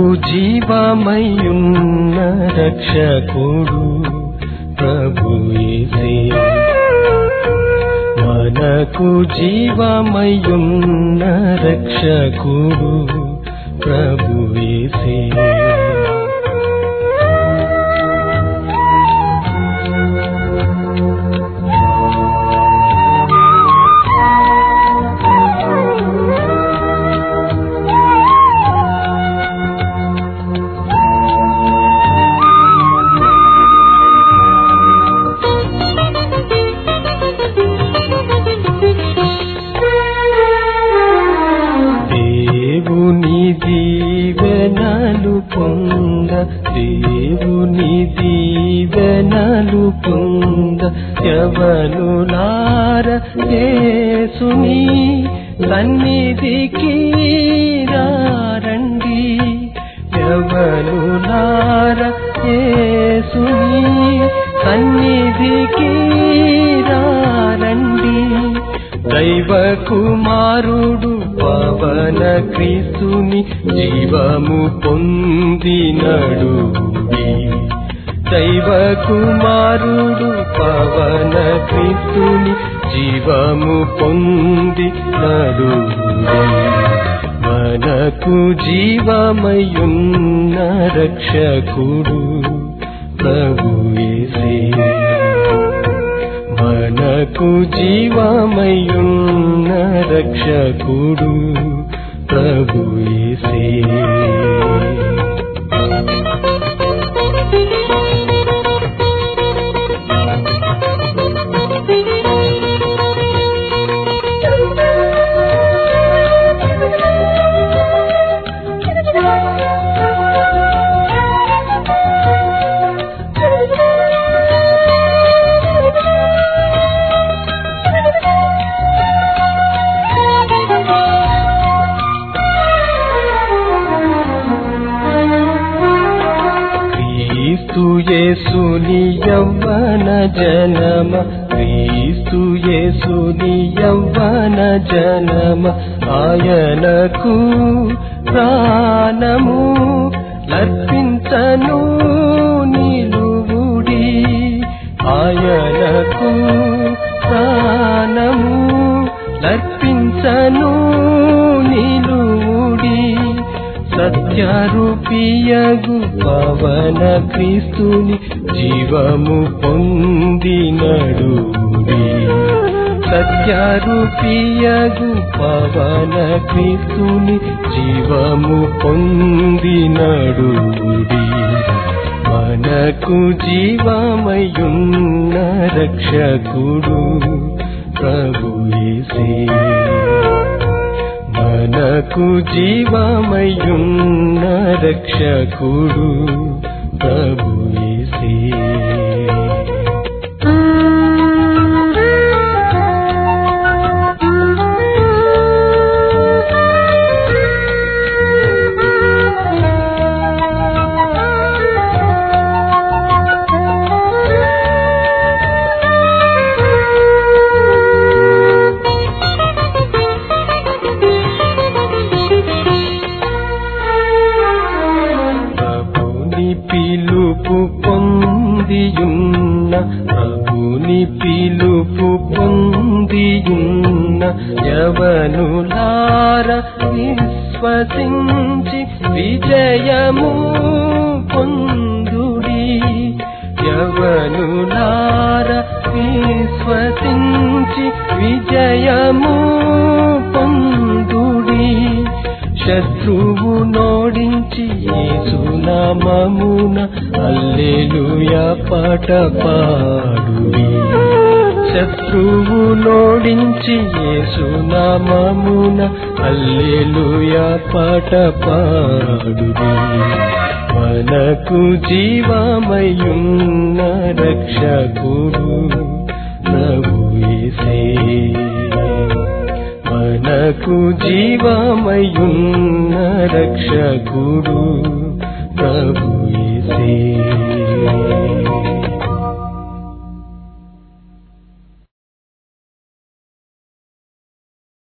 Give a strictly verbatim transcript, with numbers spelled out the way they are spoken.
జీవమయున్న రక్షకుడు ప్రభు యేసే. మనకు జీవమయున్న రక్షకుడు ప్రభు యేసే. దేవుని దీవెనలు పొంద దేవుని దీవెనలు పొంద యవనులార యేసుని సన్నిధికి రండి. యవనులార యేసుని సన్నిధికి రండి. దైవ కుమారుడు పవన క్రీస్తుని జీవము పొందినడుడి. దైవ కుమారుడు పవన క్రీస్తుని జీవము పొందినడుడి. మనకు జీవమయున్న రక్షకుడు ప్రభు యేసే. మనకు జీవమయున్న రక్షకుడు ప్రభు యేసే. క్రీస్తు యేసుని యవ్వన జనమ క్రీస్తు యేసుని యవ్వన జనమ ఆయనకు ప్రాణము లర్పించను నిలువుడి. ఆయనకు ప్రాణము లర్పించను నిలువుడి. సత్యరూపియగు పవన క్రీస్తుని జీవము పొందినడుడి. సత్యరూపియగు పవన క్రీస్తుని జీవము పొందినడుడి. మనకు జీవమయున్న రక్షకుడు ప్రభు యేసే. మనకు జీవమయున్న రక్షకుడు ప్రభు యేసే. పిలుపు పొందియున్న ప్రభుని పిలుపు పొందియున్న యవనులార విశ్వసించి విజయము పొందుడి. యవనులార విశ్వసించి విజయము పొందుడి. శత్రువు నోడించి యేసు నామమున హల్లెలూయా పాట పాడుడి. శత్రువు నోడించి యేసు నామమున హల్లెలూయా పాట పాడుడి. మనకు జీవమయున్న రక్షకుడు ప్రభు యేసే. మనకు జీవమయున్న రక్షకుడు ప్రభు